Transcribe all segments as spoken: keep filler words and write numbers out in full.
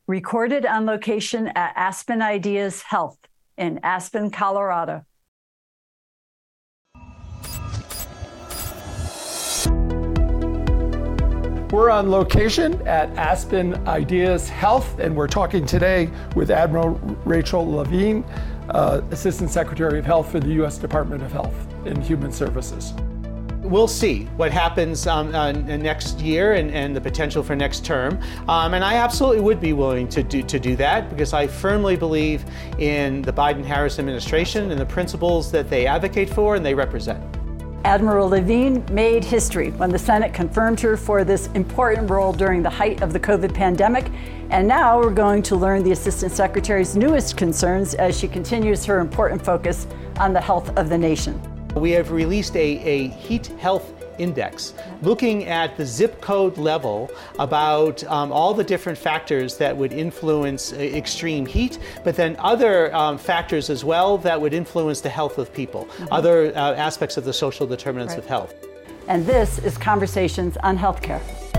Recorded on location at Aspen Ideas Health in Aspen, Colorado. We're on location at Aspen Ideas Health, and we're talking today with Admiral Rachel Levine, uh, Assistant Secretary of Health for the U S Department of Health and Human Services. We'll see what happens um, uh, next year and, and the potential for next term. Um, and I absolutely would be willing to do, to do that because I firmly believe in the Biden-Harris administration and the principles that they advocate for and they represent. Admiral Levine made history when the Senate confirmed her for this important role during the height of the COVID pandemic. And now we're going to learn the Assistant Secretary's newest concerns as she continues her important focus on the health of the nation. We have released a, a heat health index looking at the zip code level about um, all the different factors that would influence uh, extreme heat, but then other um, factors as well that would influence the health of people, mm-hmm. other uh, aspects of the social determinants right. of health. And this is Conversations on Healthcare.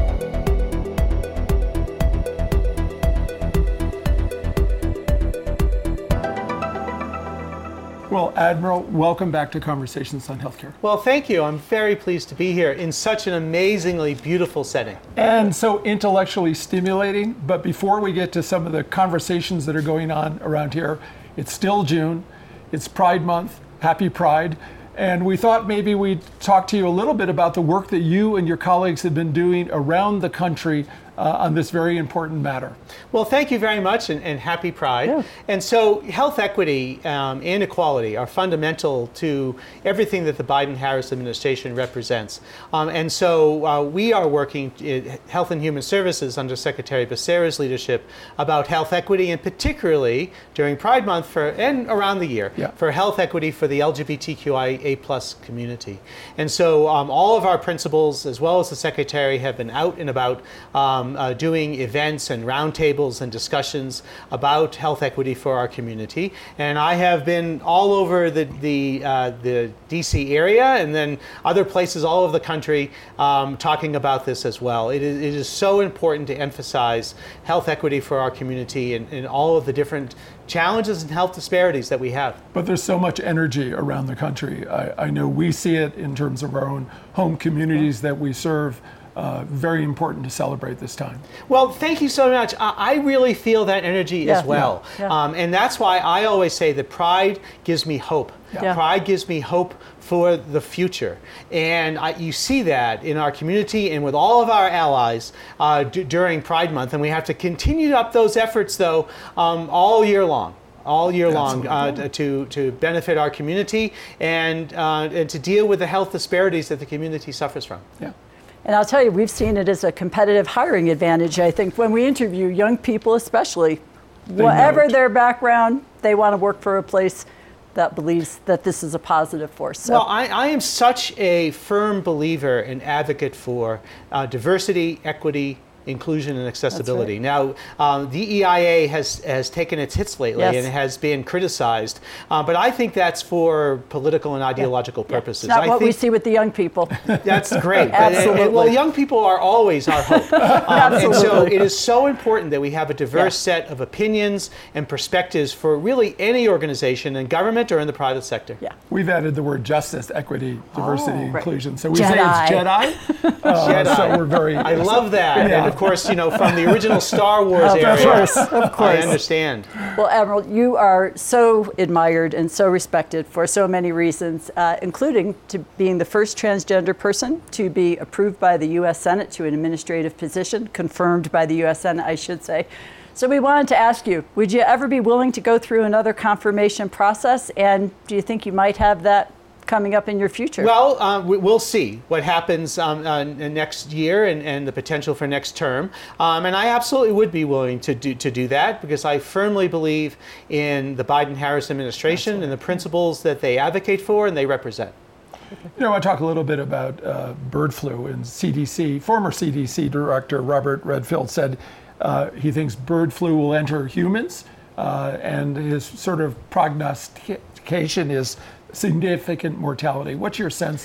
Well, Admiral, welcome back to Conversations on Healthcare. Well, thank you. I'm very pleased to be here in such an amazingly beautiful setting. And so intellectually stimulating. But before we get to some of the conversations that are going on around here, it's still June. It's Pride Month. Happy Pride. And we thought maybe we'd talk to you a little bit about the work that you and your colleagues have been doing around the country Uh, on this very important matter. Well, thank you very much, and, and happy Pride. Yeah. And so health equity um, and equality are fundamental to everything that the Biden-Harris administration represents. Um, and so uh, we are working in Health and Human Services under Secretary Becerra's leadership about health equity, and particularly during Pride Month for and around the year yeah. for health equity for the L G B T Q I A plus community. And so um, all of our principals, as well as the Secretary, have been out and about um, Uh, doing events and roundtables and discussions about health equity for our community. And I have been all over the the, uh, the D C area and then other places all over the country um, talking about this as well. It is, it is so important to emphasize health equity for our community and, and all of the different challenges and health disparities that we have. But there's so much energy around the country. I, I know we see it in terms of our own home communities that we serve. Uh, very important to celebrate this time. Well, thank you so much. I, I really feel that energy yeah, as well. Yeah, yeah. Um, and that's why I always say that Pride gives me hope. Yeah. Pride gives me hope for the future. And I, you see that in our community and with all of our allies uh, d- during Pride Month. And we have to continue up those efforts, though, um, all year long. all year long uh, to, to benefit our community and, uh, and to deal with the health disparities that the community suffers from. Yeah. And I'll tell you, we've seen it as a competitive hiring advantage, I think, when we interview young people especially. They Whatever their background, they want to work for a place that believes that this is a positive force. So. Well, I, I am such a firm believer and advocate for uh, diversity, equity, inclusion and accessibility. Right. Now, um, the E I A has has taken its hits lately yes. and has been criticized, uh, but I think that's for political and ideological yeah. purposes. It's not I what think we see with the young people. That's great. Absolutely. And, and, well, young people are always our hope. Um, Absolutely. And so it is so important that we have a diverse yeah. set of opinions and perspectives for really any organization in government or in the private sector. Yeah. We've added the word justice, equity, diversity, oh, inclusion. Right. So we Jedi. say it's Jedi. Uh, Jedi. So we're very. I love that. Yeah. And of course, you know, from the original Star Wars of area, course, of course. I understand. Well, Admiral, you are so admired and so respected for so many reasons, uh, including to being the first transgender person to be approved by the U S Senate to an administrative position, confirmed by the U S Senate, I should say. So we wanted to ask you, would you ever be willing to go through another confirmation process? And do you think you might have that coming up in your future? Well, uh, we, we'll see what happens um, uh, next year and, and the potential for next term. Um, and I absolutely would be willing to do, to do that because I firmly believe in the Biden-Harris administration Absolutely. and the principles that they advocate for and they represent. You know, I want to talk a little bit about uh, bird flu and C D C. Former C D C Director Robert Redfield said uh, he thinks bird flu will enter humans uh, and his sort of prognostication is significant mortality. What's your sense of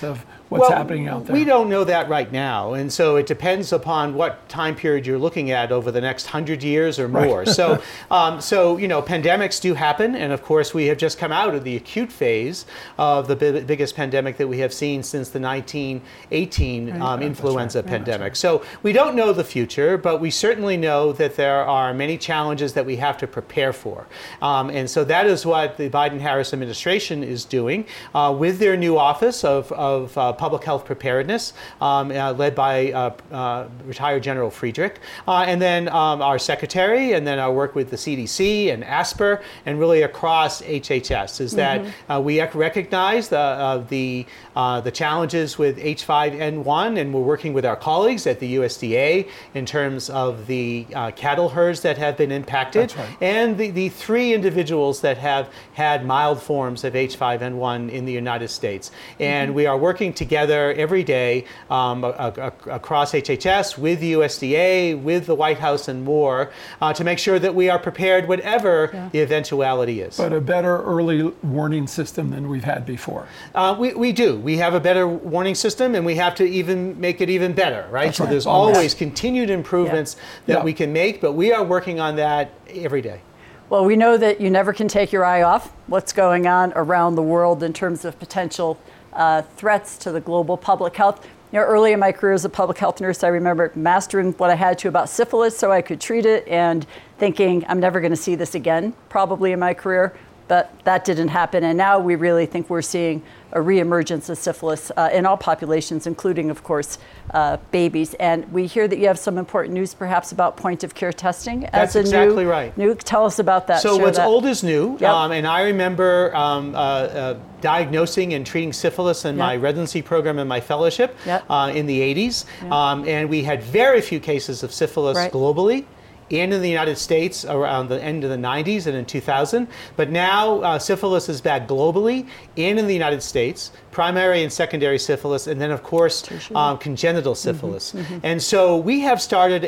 what's well, happening out there? We don't know that right now, and so it depends upon what time period you're looking at over the next hundred years or more. Right. so, um, so you know, pandemics do happen, and of course, we have just come out of the acute phase of the bi- biggest pandemic that we have seen since the nineteen eighteen right. um, influenza right. pandemic. Yeah, right. So we don't know the future, but we certainly know that there are many challenges that we have to prepare for, um, and so that is what the Biden-Harris administration is doing uh, with their new office of, of uh, Public Health Preparedness, um, uh, led by uh, uh, retired General Friedrich, uh, and then um, our secretary, and then our work with the C D C and ASPR, and really across H H S, is that mm-hmm. uh, we recognize the uh, the uh, the challenges with H five N one, and we're working with our colleagues at the U S D A in terms of the uh, cattle herds that have been impacted, That's right. and the, the three individuals that have had mild forms of H five N one in the United States. And mm-hmm. we are working together every day um, a, a, across H H S with the U S D A, with the White House and more, uh, to make sure that we are prepared whatever yeah. the eventuality is. But a better early warning system than we've had before. Uh, we, we do. We have a better warning system, and we have to even make it even better, right? That's so right. there's Always. always continued improvements yeah. that yeah. we can make, but we are working on that every day. Well, we know that you never can take your eye off what's going on around the world in terms of potential uh, threats to the global public health. You know, early in my career as a public health nurse, I remember mastering what I had to about syphilis so I could treat it and thinking I'm never going to see this again, probably in my career. But that didn't happen. And now we really think we're seeing a reemergence of syphilis uh, in all populations, including, of course, uh, babies. And we hear that you have some important news, perhaps, about point of care testing. That's as a exactly new, right. New, tell us about that. So Share what's that. old is new. Yep. Um, and I remember um, uh, uh, diagnosing and treating syphilis in yep. my residency program and my fellowship yep. uh, in the eighties. Yep. Um, and we had very few cases of syphilis right. globally. And in the United States around the end of the nineties and in two thousand. But now uh, syphilis is back globally and in the United States, primary and secondary syphilis, and then of course um, congenital syphilis. Mm-hmm, mm-hmm. And so we have started a,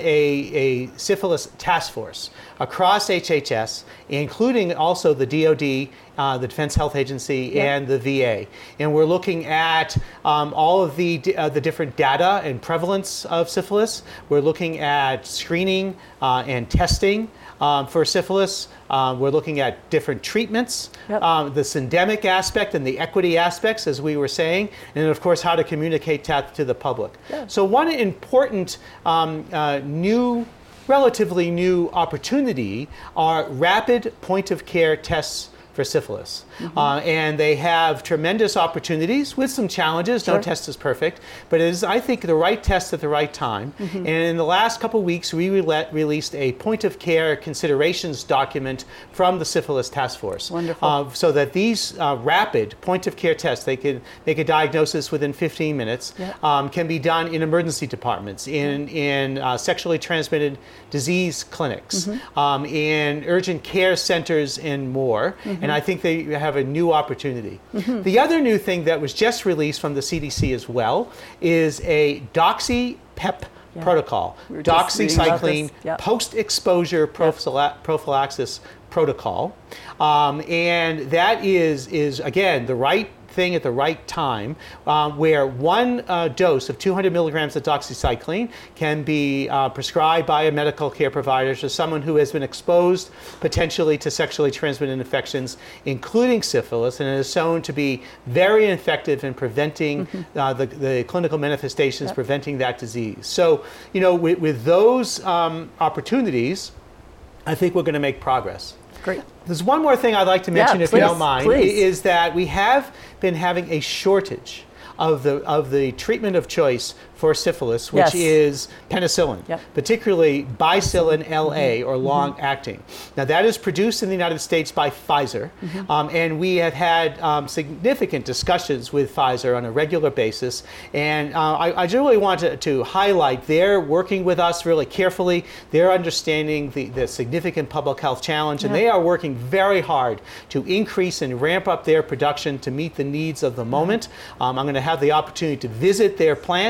a syphilis task force across H H S, including also the D O D, uh, the Defense Health Agency, yep. and the V A. And we're looking at um, all of the, uh, the different data and prevalence of syphilis. We're looking at screening uh, and testing um, for syphilis. Uh, we're looking at different treatments, yep. um, the syndemic aspect and the equity aspects, as we were saying, and of course how to communicate that to the public. Yeah. So one important um, uh, new, relatively new opportunity are rapid point-of-care tests for syphilis. Mm-hmm. Uh, and they have tremendous opportunities with some challenges. Sure. No test is perfect, but it is, I think, the right test at the right time. Mm-hmm. And in the last couple of weeks, we re- released a point-of-care considerations document from the Syphilis Task Force. Wonderful. Uh, so that these uh, rapid point-of-care tests, they can make a diagnosis within fifteen minutes, yep. um, can be done in emergency departments, in, mm-hmm. in uh, sexually transmitted disease clinics, mm-hmm. um, in urgent care centers, and more. Mm-hmm. And I think they have a new opportunity. Mm-hmm. The other new thing that was just released from the C D C as well is a Doxy PEP yeah. protocol, we doxycycline yep. post-exposure prophyla- prophylaxis protocol. Um, and that is, is, again, the right thing at the right time, um, where one uh, dose of two hundred milligrams of doxycycline can be uh, prescribed by a medical care provider to someone who has been exposed potentially to sexually transmitted infections, including syphilis, and it is shown to be very effective in preventing mm-hmm. uh, the, the clinical manifestations, yep. preventing that disease. So, you know, with, with those um, opportunities, I think we're going to make progress. Great. There's one more thing I'd like to mention, yeah, if please, you don't mind, please. is that we have been having a shortage of the of the treatment of choice for syphilis, which yes. is penicillin, yep. particularly Bicillin L A, mm-hmm. or long-acting. Mm-hmm. Now that is produced in the United States by Pfizer, mm-hmm. um, and we have had um, significant discussions with Pfizer on a regular basis, and uh, I, I really want to, to highlight they're working with us really carefully. They're understanding the, the significant public health challenge, and yeah. they are working very hard to increase and ramp up their production to meet the needs of the moment. Um, I'm going to have the opportunity to visit their plant later in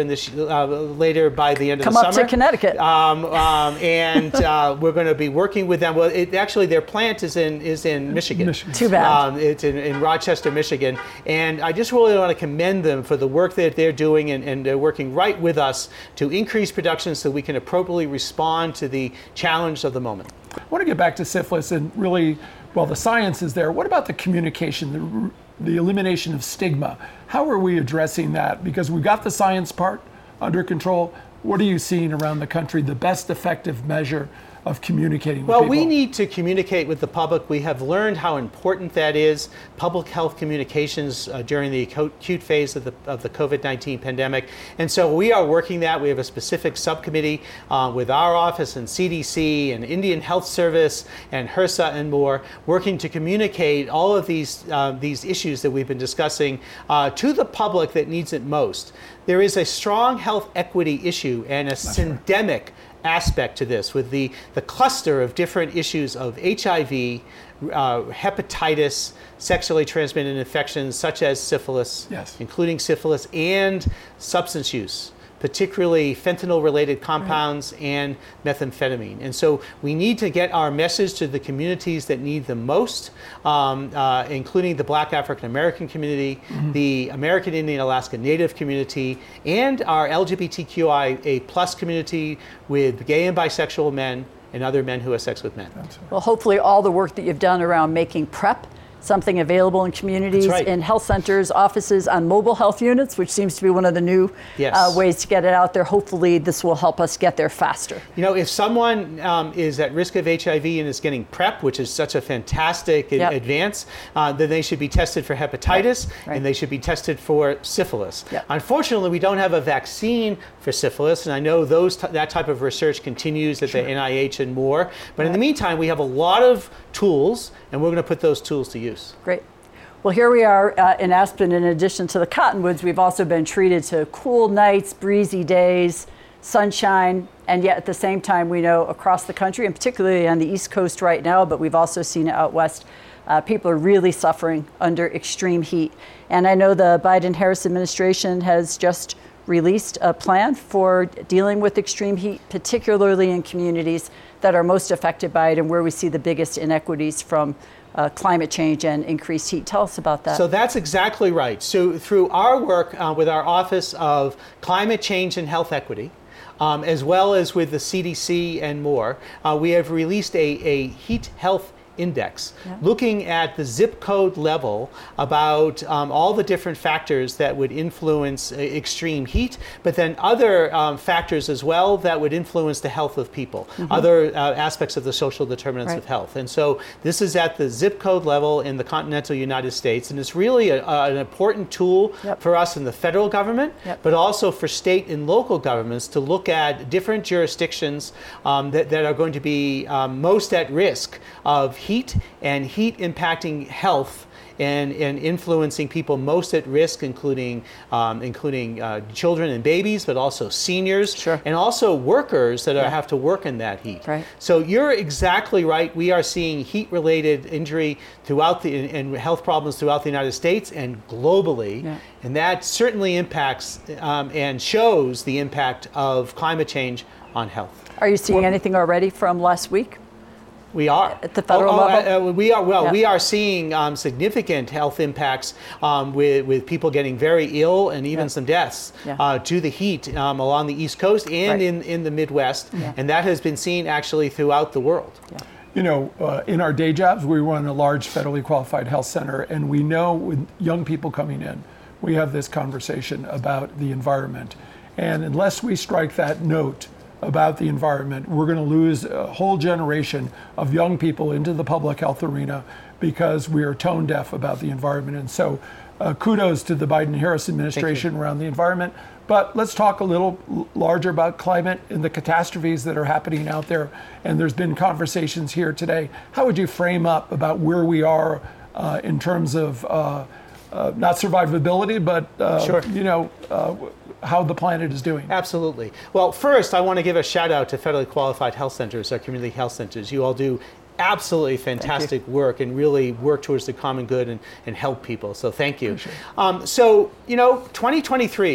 in this uh, later by the end of Come the up summer. to Connecticut. Um, um, and uh, we're going to be working with them. Well, it, actually, their plant is in is in Michigan. Michigan. Too bad. Um, it's in, in Rochester, Michigan. And I just really want to commend them for the work that they're doing, and, and they're working right with us to increase production so we can appropriately respond to the challenge of the moment. I want to get back to syphilis and really, well, the science is there. What about the communication, the, the elimination of stigma? How are we addressing that? Because we got the science part under control. What are you seeing around the country, the best effective measure of communicating with well, people? we need to communicate with the public. We have learned how important that is. Public health communications uh, during the acute phase of the, of the COVID nineteen pandemic. And so we are working that. We have a specific subcommittee uh, with our office and C D C and Indian Health Service and HRSA and more, working to communicate all of these, uh, these issues that we've been discussing uh, to the public that needs it most. There is a strong health equity issue and a syndemic aspect to this, with the, the cluster of different issues of H I V, uh, hepatitis, sexually transmitted infections such as syphilis, yes. including syphilis, and substance use, particularly fentanyl-related compounds right. and methamphetamine. And so we need to get our message to the communities that need them most, um, uh, including the Black African American community, mm-hmm. the American Indian Alaska Native community, and our L G B T Q I A plus community with gay and bisexual men and other men who have sex with men. Well, hopefully all the work that you've done around making PrEP something available in communities, right. in health centers, offices, on mobile health units, which seems to be one of the new yes. uh, ways to get it out there. Hopefully this will help us get there faster. You know, if someone um, is at risk of H I V and is getting PrEP, which is such a fantastic yep. advance, uh, then they should be tested for hepatitis right. Right. and they should be tested for syphilis. Yep. Unfortunately, we don't have a vaccine for syphilis, and I know those t- that type of research continues at sure. the N I H and more. But right. in the meantime, we have a lot of tools, and we're going to put those tools to use. Great. Well, here we are uh, in Aspen. In addition to the cottonwoods, we've also been treated to cool nights, breezy days, sunshine, and yet at the same time, we know across the country, and particularly on the East Coast right now, but we've also seen it out west, uh, people are really suffering under extreme heat. And I know the Biden-Harris administration has just released a plan for dealing with extreme heat, particularly in communities that are most affected by it and where we see the biggest inequities from Uh, climate change and increased heat. Tell us about that. So that's exactly right. So through our work uh, with our Office of Climate Change and Health Equity, um, as well as with the C D C and more, uh, we have released a, a heat health index, yeah. looking at the zip code level about um, all the different factors that would influence uh, extreme heat, but then other um, factors as well that would influence the health of people, mm-hmm. other uh, aspects of the social determinants right. of health. And so this is at the zip code level in the continental United States, and it's really a, a, an important tool yep. for us in the federal government, yep. but also for state and local governments to look at different jurisdictions um, that, that are going to be um, most at risk of heat and heat impacting health and, and influencing people most at risk, including um, including uh, children and babies, but also seniors, sure. and also workers that yeah. are, have to work in that heat. Right. So you're exactly right. We are seeing heat-related injury throughout the and health problems throughout the United States and globally, yeah. and that certainly impacts um, and shows the impact of climate change on health. Are you seeing well, anything already from last week? We are at the federal oh, oh, level. Uh, we are well. Yeah. We are seeing um, significant health impacts um, with with people getting very ill and even yeah. some deaths yeah. uh, to the heat um, along the East Coast and right. in in the Midwest, yeah. and that has been seen actually throughout the world. Yeah. You know, uh, in our day jobs, we run a large federally qualified health center, and we know with young people coming in, we have this conversation about the environment, and unless we strike that note about the environment, we're going to lose a whole generation of young people into the public health arena because we are tone deaf about the environment. And so uh, kudos to the Biden-Harris administration around the environment. But let's talk a little larger about climate and the catastrophes that are happening out there. And there's been conversations here today. How would you frame up about where we are uh, in terms of uh, uh, not survivability, but uh, sure. you know, uh, how the planet is doing? Absolutely. Well, first, I want to give a shout out to federally qualified health centers, our community health centers. You all do absolutely fantastic work and really work towards the common good and, and help people. So thank you. Um, so, you know, twenty twenty-three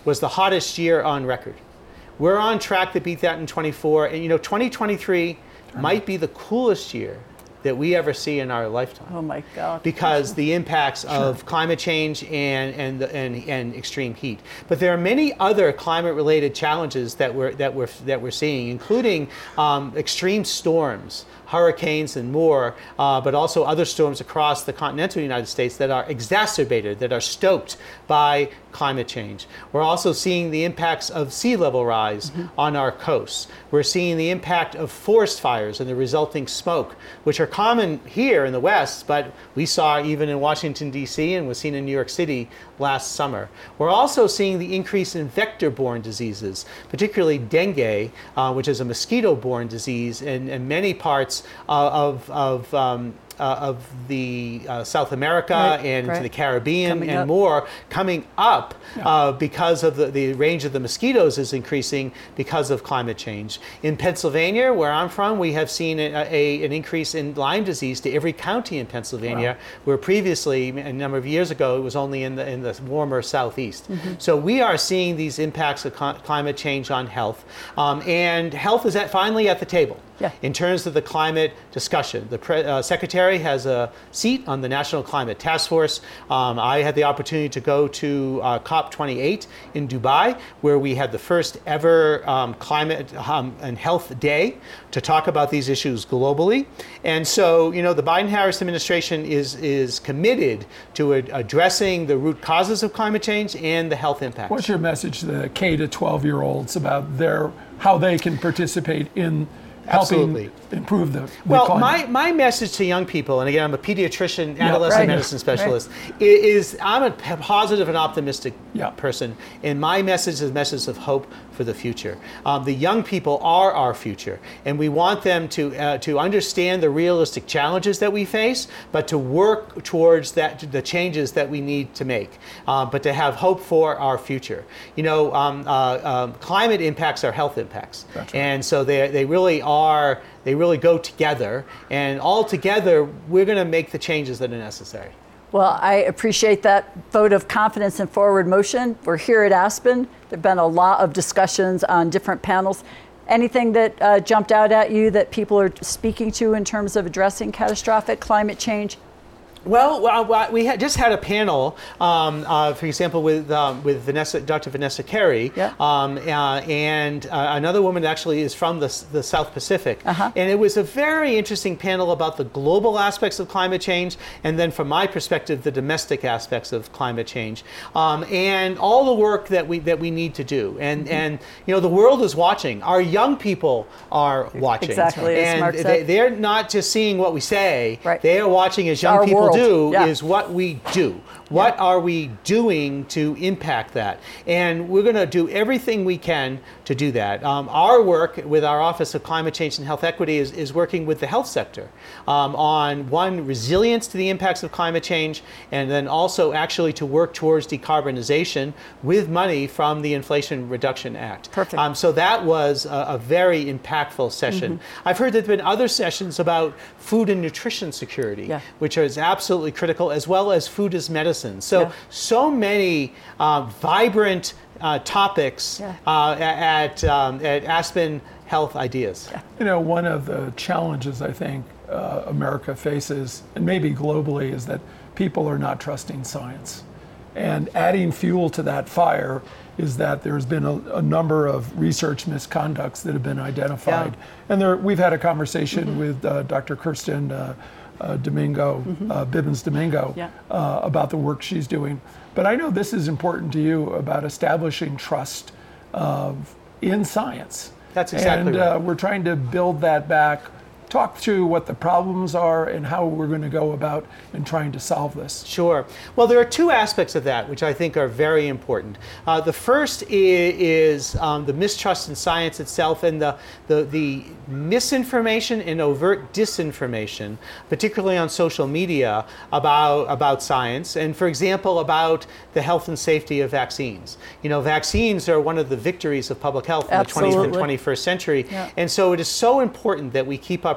was the hottest year on record. We're on track to beat that in twenty-four, and you know, twenty twenty-three might be the coolest year that we ever see in our lifetime. Oh my God. Because the impacts of climate change and, and, and, and extreme heat. But there are many other climate-related challenges that we're, that we're, that we're seeing, including um, extreme storms, hurricanes and more, uh, but also other storms across the continental United States that are exacerbated, that are stoked by climate change. We're also seeing the impacts of sea level rise mm-hmm. on our coasts. We're seeing the impact of forest fires and the resulting smoke, which are common here in the West, but we saw even in Washington, D C, and was seen in New York City last summer. We're also seeing the increase in vector-borne diseases, particularly dengue, uh, which is a mosquito-borne disease in, in many parts uh, of, of um, Uh, of the uh, South America right, and right. into the Caribbean Coming and up. more coming up Yeah. uh, because of the, the range of the mosquitoes is increasing because of climate change. In Pennsylvania, where I'm from, we have seen a, a, an increase in Lyme disease to every county in Pennsylvania, wow. where previously, a number of years ago, it was only in the, in the warmer southeast. Mm-hmm. So we are seeing these impacts of co- climate change on health. Um, and health is at, finally at the table. Yeah. In terms of the climate discussion. The pre- uh, Secretary has a seat on the National Climate Task Force. Um, I had the opportunity to go to uh, COP twenty-eight in Dubai, where we had the first ever um, climate um, and health day to talk about these issues globally. And so, you know, the Biden-Harris administration is, is committed to ad- addressing the root causes of climate change and the health impacts. What's your message to the K to twelve year olds about their how they can participate in helping Absolutely. improve the, the well, climate? my, my message to young people, and again, I'm a pediatrician, Yeah, adolescent right. medicine specialist, right. is I'm a p- positive and optimistic Yeah. person, and my message is a message of hope for the future. Um, the young people are our future, and we want them to uh, to understand the realistic challenges that we face, but to work towards that the changes that we need to make, uh, but to have hope for our future. You know, um, uh, um, climate impacts are health impacts, That's right. and so they they really are. They really go together, and all together, we're going to make the changes that are necessary. Well, I appreciate that vote of confidence and forward motion. We're here at Aspen. There have been a lot of discussions on different panels. Anything that uh, jumped out at you that people are speaking to in terms of addressing catastrophic climate change? Well, we had just had a panel, um, uh, for example, with um, with Vanessa, Doctor Vanessa Carey, yeah. um, uh, and uh, another woman actually is from the, the South Pacific. Uh-huh. And it was a very interesting panel about the global aspects of climate change, and then from my perspective, the domestic aspects of climate change, um, and all the work that we that we need to do. And mm-hmm. and you know, the world is watching. Our young people are watching. Exactly, as and Mark they, said. they're not just seeing what we say. Right. They are watching as young Our people world. do Yeah. is what we do. What Yeah. are we doing to impact that? And we're going to do everything we can to do that. Um, our work with our Office of Climate Change and Health Equity is, is working with the health sector um, on, one, resilience to the impacts of climate change, and then also actually to work towards decarbonization with money from the Inflation Reduction Act. Perfect. Um, so that was a, a very impactful session. Mm-hmm. I've heard there have been other sessions about food and nutrition security, Yeah. which is absolutely critical, as well as food as medicine. So, Yeah. so many uh, vibrant uh, topics Yeah. uh, at, um, at Aspen Health Ideas. Yeah. You know, one of the challenges I think uh, America faces, and maybe globally, is that people are not trusting science. And adding fuel to that fire is that there's been a, a number of research misconducts that have been identified. Yeah. And there, we've had a conversation mm-hmm. with uh, Doctor Kirsten uh, uh, Domingo, mm-hmm. uh, Bibbins Domingo, Yeah. uh, about the work she's doing. But I know this is important to you about establishing trust uh, in science. That's exactly and, right. uh, we're trying to build that back. Talk through what the problems are and how we're going to go about in trying to solve this. Sure. Well, there are two aspects of that which I think are very important. Uh, the first is, is um, the mistrust in science itself, and the, the, the misinformation and overt disinformation, particularly on social media, about, about science, and for example, about the health and safety of vaccines. You know, vaccines are one of the victories of public health in Absolutely. the twentieth and twenty-first century, Yeah. and so it is so important that we keep up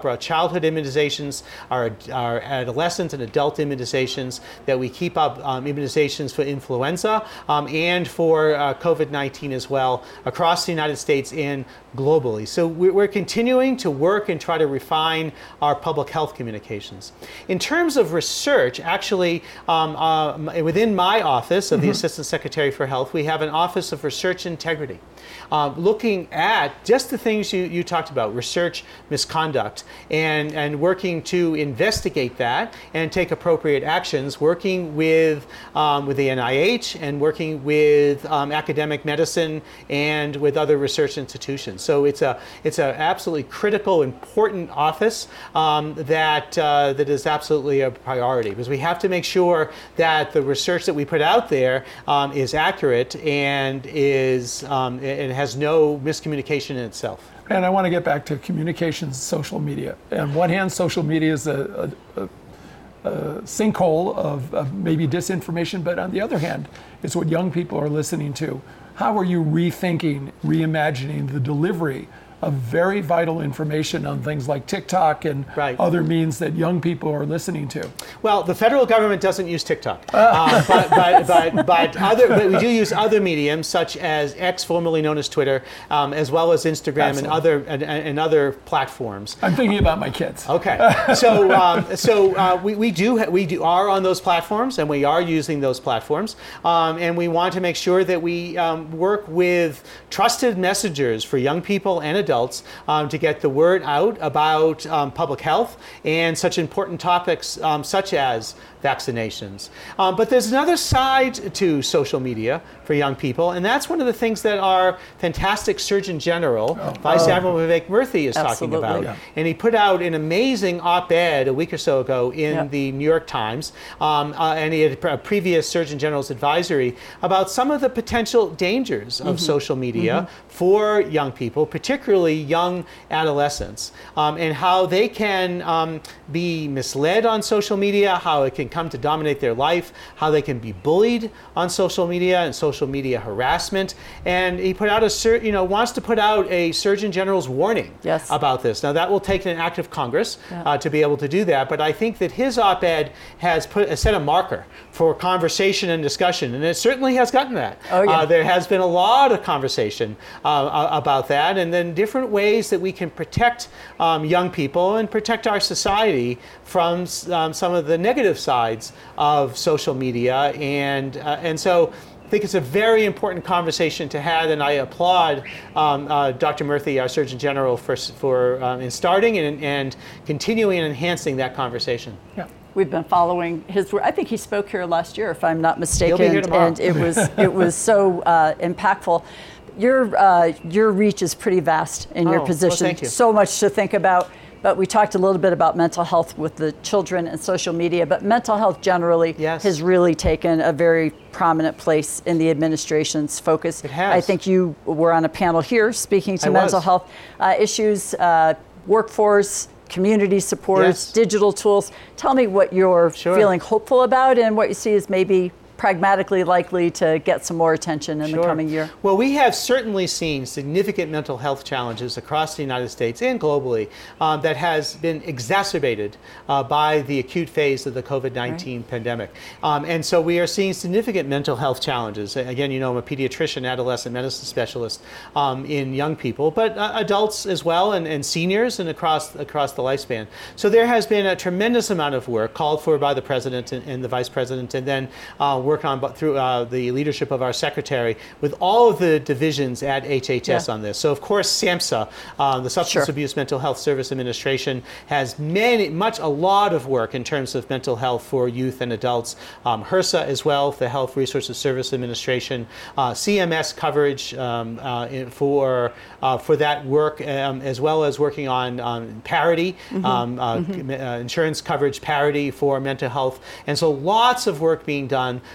our childhood immunizations, our, our adolescent and adult immunizations, that we keep up um, immunizations for influenza um, and for uh, COVID nineteen as well across the United States and globally. So we're continuing to work and try to refine our public health communications. In terms of research, actually, um, uh, within my office of the mm-hmm. Assistant Secretary for Health, we have an Office of Research Integrity, um, looking at just the things you, you talked about, research misconduct, and, and working to investigate that and take appropriate actions, working with, um, with the N I H and working with um, academic medicine and with other research institutions. So it's a it's an absolutely critical, important office um, that uh, that is absolutely a priority, because we have to make sure that the research that we put out there um, is accurate and is um, and has no miscommunication in itself. And I want to get back to communications, social media. On one hand, social media is a, a, a Uh, sinkhole of, of maybe disinformation, but on the other hand, it's what young people are listening to. How are you rethinking, reimagining the delivery of very vital information on things like TikTok and right. other means that young people are listening to? Well, the federal government doesn't use TikTok, uh, but, but, but, but, other, but we do use other mediums such as X, formerly known as Twitter, um, as well as Instagram Absolutely. and other and, and other platforms. I'm thinking about my kids. Okay, so um, so uh, we, we do we do are on those platforms, and we are using those platforms, um, and we want to make sure that we um, work with trusted messengers for young people and adults. adults um, to get the word out about um, public health and such important topics um, such as vaccinations. Um, but there's another side to social media for young people, and that's one of the things that our fantastic Surgeon General, oh. Vice oh. Admiral Vivek Murthy, is Absolutely. talking about. Yeah. And he put out an amazing op-ed a week or so ago in yeah. the New York Times, um, uh, and he had a previous Surgeon General's advisory about some of the potential dangers of mm-hmm. social media mm-hmm. for young people, particularly young adolescents, um, and how they can um, be misled on social media, how it can come to dominate their life, how they can be bullied on social media and social media harassment. And he put out a, you know, wants to put out a Surgeon General's warning yes. about this. Now that will take an act of Congress yeah. uh, to be able to do that, but I think that his op-ed has put set a marker for conversation and discussion, and it certainly has gotten that. Oh, yeah. uh, there has been a lot of conversation uh, about that, and then different ways that we can protect um, young people and protect our society from um, some of the negative sides of social media. And uh, and so I think it's a very important conversation to have, and I applaud um, uh, Doctor Murthy, our Surgeon General, for, for um, in starting and, and continuing and enhancing that conversation. Yeah. We've been following his work. I think he spoke here last year, if I'm not mistaken. He'll be here tomorrow. And it was it was so uh, impactful. Your uh, your reach is pretty vast in oh, your position. Well, thank you. So much to think about. But we talked a little bit about mental health with the children and social media, but mental health generally yes. has really taken a very prominent place in the administration's focus. It has. I think you were on a panel here speaking to I mental was. health uh, issues, uh, workforce, community supports, yes. digital tools. Tell me what you're sure. feeling hopeful about and what you see as maybe pragmatically likely to get some more attention in sure. the coming year. Well, we have certainly seen significant mental health challenges across the United States and globally um, that has been exacerbated uh, by the acute phase of the COVID nineteen right. pandemic. Um, and so we are seeing significant mental health challenges. Again, you know, I'm a pediatrician, adolescent medicine specialist um, in young people, but uh, adults as well, and, and seniors, and across across the lifespan. So there has been a tremendous amount of work called for by the President and, and the Vice President, and then uh, work on but through uh, the leadership of our Secretary with all of the divisions at H H S yeah. on this. So of course SAMHSA, uh, the Substance sure. Abuse Mental Health Service Administration, has many, much, a lot of work in terms of mental health for youth and adults. Um, HRSA as well, the Health Resources Service Administration, uh, C M S coverage um, uh, in, for uh, for that work, um, as well as working on um, parity, mm-hmm. um, uh, mm-hmm. uh, insurance coverage parity for mental health. And so lots of work being done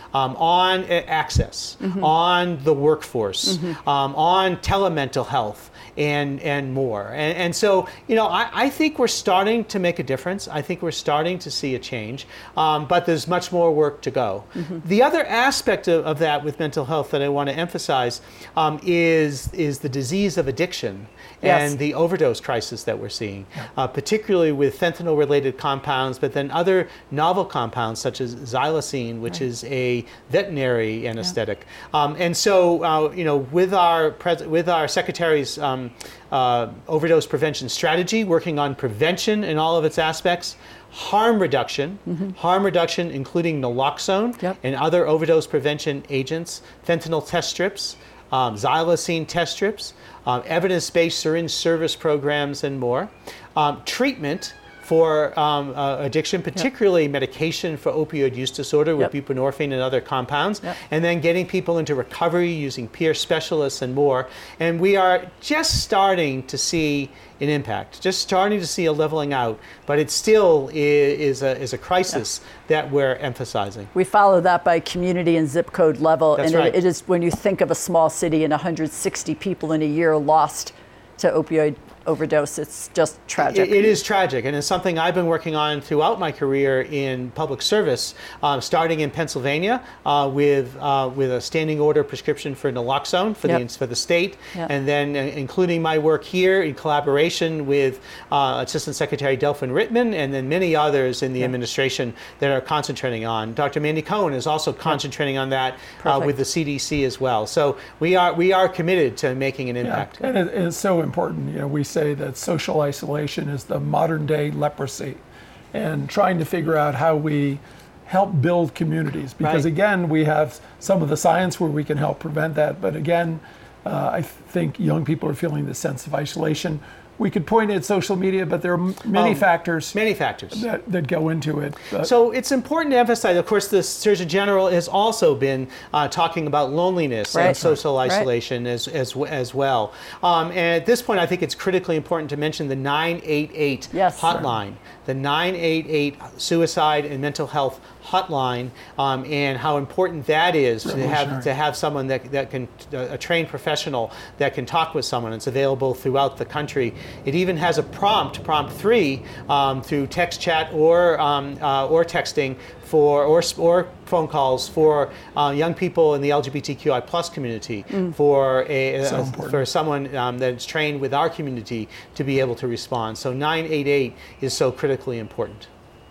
um, on uh, access, mm-hmm. on the workforce, mm-hmm. um, on telemental health, and and more. And, and so, you know, I, I think we're starting to make a difference. I think we're starting to see a change, um, but there's much more work to go. Mm-hmm. The other aspect of, of that with mental health that I want to emphasize um, is, is the disease of addiction. Yes. And the overdose crisis that we're seeing, uh, particularly with fentanyl-related compounds, but then other novel compounds such as xylazine, which right. is a veterinary anesthetic. Yeah. Um, and so, uh, you know, with our pres- with our secretary's um, uh, overdose prevention strategy, working on prevention in all of its aspects, harm reduction, mm-hmm. harm reduction including naloxone yep. and other overdose prevention agents, fentanyl test strips, um, xylazine test strips, um, evidence-based syringe service programs, and more. Um, treatment for um, uh, addiction, particularly yep. medication for opioid use disorder with yep. buprenorphine and other compounds, yep. and then getting people into recovery using peer specialists and more. And we are just starting to see an impact, just starting to see a leveling out, but it still is, is, a, is a crisis yep. that we're emphasizing. We follow that by community and zip code level. That's and right. it, it is when you think of a small city and one hundred sixty people in a year lost to opioid overdose, it's just tragic. It, it is tragic, and it's something I've been working on throughout my career in public service, uh, starting in Pennsylvania uh, with uh, with a standing order prescription for naloxone for yep. the for the state, yep. and then uh, including my work here in collaboration with uh, Assistant Secretary Delphin Rittman, and then many others in the yep. administration that are concentrating on. Doctor Mandy Cohen is also concentrating yep. on that uh, with the C D C as well. So we are we are committed to making an impact. Yeah. And it, it's so important. You know, we say that social isolation is the modern day leprosy, and trying to figure out how we help build communities, because right. again, we have some of the science where we can help prevent that, but again, uh, I think young people are feeling the sense of isolation. We could point at social media, but there are many um, factors many factors that, that go into it. But so it's important to emphasize, of course, the Surgeon General has also been uh, talking about loneliness right. and social right. isolation as, as, as well. Um, and at this point, I think it's critically important to mention the nine eight eight yes. hotline, sure. the nine eight eight suicide and mental health hotline, um, and how important that is to have to have someone that, that can, a trained professional that can talk with someone. It's available throughout the country. It even has a prompt, prompt three, um, through text chat or um, uh, or texting for or or phone calls for uh, young people in the L G B T Q I plus community, mm. for a, so a for someone um, that's trained with our community to be able to respond. So nine eight eight is so critically important.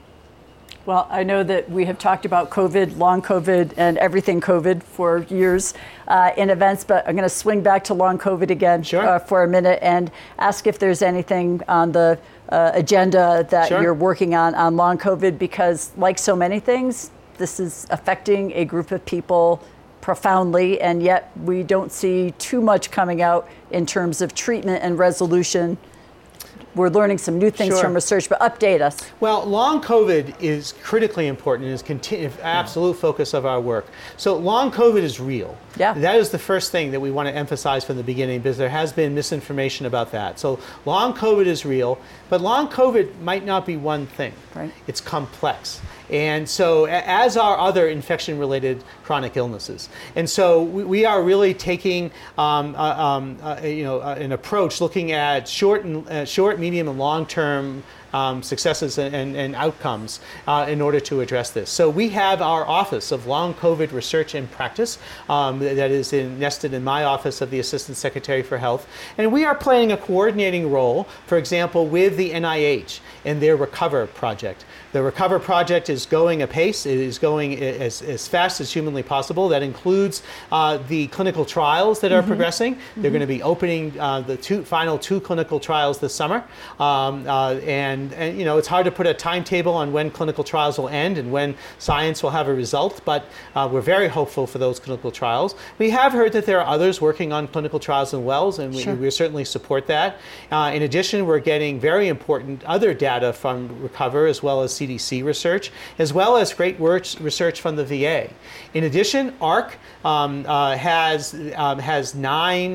Well, I know that we have talked about COVID, long COVID, and everything COVID for years uh, in events, but I'm going to swing back to long COVID again sure. uh, for a minute and ask if there's anything on the uh, agenda that sure. you're working on on long COVID, because like so many things, this is affecting a group of people profoundly, and yet we don't see too much coming out in terms of treatment and resolution. We're learning some new things sure. from research, but update us. Well, long COVID is critically important and is continu- absolute focus of our work. So long COVID is real. Yeah. That is the first thing that we want to emphasize from the beginning, because there has been misinformation about that. So long COVID is real, but long COVID might not be one thing. Right. It's complex. And so, as are other infection-related chronic illnesses. And so, we, we are really taking, um, uh, um, uh, you know, uh, an approach looking at short, and uh, short, medium, and long-term um, successes and, and, and outcomes uh, in order to address this. So, we have our Office of Long COVID Research and Practice um, that is in, nested in my office of the Assistant Secretary for Health, and we are playing a coordinating role, for example, with the N I H and their RECOVER project. The RECOVER project is going apace. It is going as, as fast as humanly possible. That includes uh, the clinical trials that are mm-hmm. progressing. Mm-hmm. They're going to be opening uh, the two final two clinical trials this summer. Um, uh, and, and, you know, it's hard to put a timetable on when clinical trials will end and when science will have a result, but uh, we're very hopeful for those clinical trials. We have heard that there are others working on clinical trials in Wells, and we, sure. we certainly support that. Uh, in addition, we're getting very important other data from RECOVER, as well as C D C research, as well as great research from the V A. In addition, A R C um, uh, has um, has nine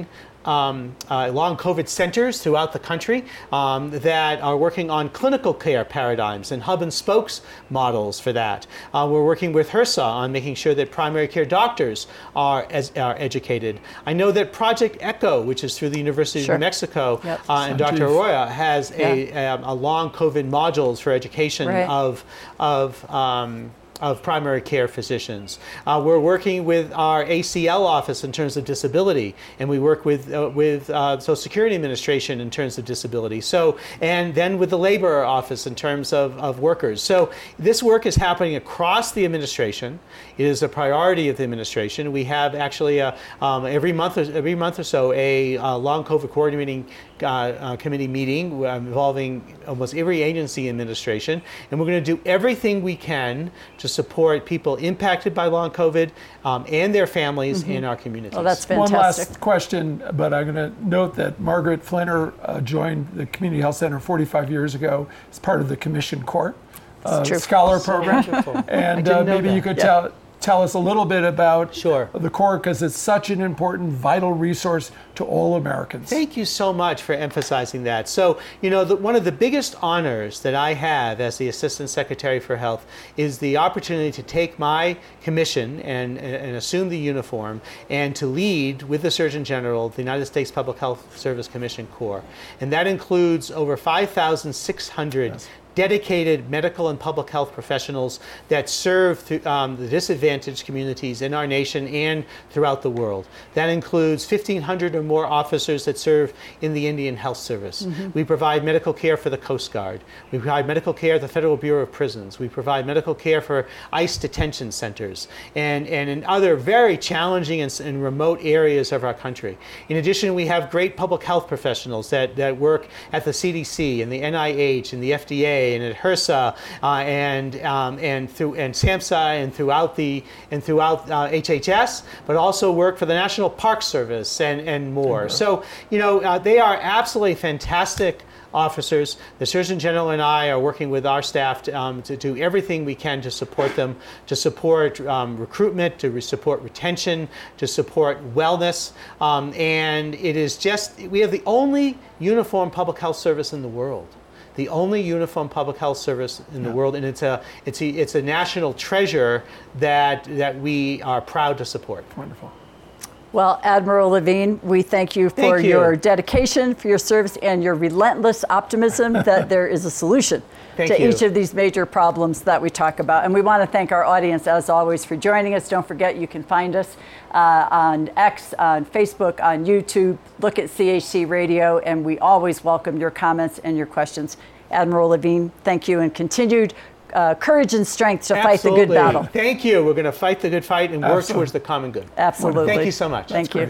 um, uh, long COVID centers throughout the country um, that are working on clinical care paradigms and hub and spokes models for that. Uh, we're working with HRSA on making sure that primary care doctors are, as, are educated. I know that Project ECHO, which is through the University Sure. of New Mexico, Yep. uh, and Doctor Sanjeev. Arroyo has a, Yeah. a, a long COVID modules for education Right. of, of um, of primary care physicians. Uh, we're working with our A C L office in terms of disability, and we work with uh, with uh, Social Security Administration in terms of disability. So, and then with the Labor Office in terms of, of workers. So this work is happening across the administration. It is a priority of the administration. We have actually a, um, every month, or, every month or so a uh, long COVID coordinating uh, uh, committee meeting uh, involving almost every agency administration, and we're going to do everything we can to support people impacted by long COVID um, and their families in our communities. Well, that's One fantastic. last question, but I'm going to note that Margaret Flinner uh, joined the Community Health Center forty-five years ago as part of the Commission Court uh, true. Scholar Program. Wonderful. I And didn't uh, know maybe that. you could Yeah. tell tell us a little bit about Sure. the Court, because it's such an important, vital resource to all Americans. Thank you so much for emphasizing that. So, you know, the, one of the biggest honors that I have as the Assistant Secretary for Health is the opportunity to take my commission and, and, and assume the uniform and to lead with the Surgeon General the United States Public Health Service Commission Corps. And that includes over five thousand six hundred yes. dedicated medical and public health professionals that serve th- um, the disadvantaged communities in our nation and throughout the world. That includes fifteen hundred or more officers that serve in the Indian Health Service. Mm-hmm. We provide medical care for the Coast Guard. We provide medical care at the Federal Bureau of Prisons. We provide medical care for ICE detention centers and, and in other very challenging and, and remote areas of our country. In addition, we have great public health professionals that, that work at the C D C and the N I H and the F D A and at HRSA uh, and um, and through and SAMHSA and throughout the and throughout uh, H H S, but also work for the National Park Service and and more. Mm-hmm. So you know uh, they are absolutely fantastic officers. The Surgeon General and I are working with our staff to, um, to do everything we can to support them, to support um, recruitment, to re- support retention, to support wellness, um, and it is just we have the only uniform public health service in the world. The only uniform public health service in the yeah. world, and it's a it's a it's a national treasure that that we are proud to support. Wonderful. Well, Admiral Levine, we thank you for thank you. your dedication, for your service, and your relentless optimism that there is a solution thank to you. each of these major problems that we talk about. And we want to thank our audience, as always, for joining us. Don't forget, you can find us uh, on X, on Facebook, on YouTube. Look at C H C Radio, and we always welcome your comments and your questions. Admiral Levine, thank you, and continued Uh, courage and strength to Absolutely. fight the good battle. Thank you. We're going to fight the good fight and work Absolutely. towards the common good. Absolutely. Thank you so much. Thank That's you.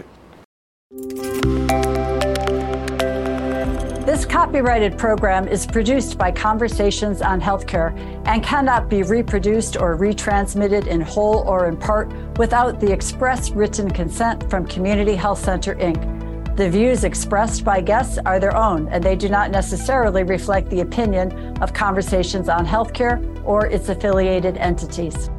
This copyrighted program is produced by Conversations on Healthcare and cannot be reproduced or retransmitted in whole or in part without the express written consent from Community Health Center, Incorporated. The views expressed by guests are their own, and they do not necessarily reflect the opinion of Conversations on Healthcare or its affiliated entities.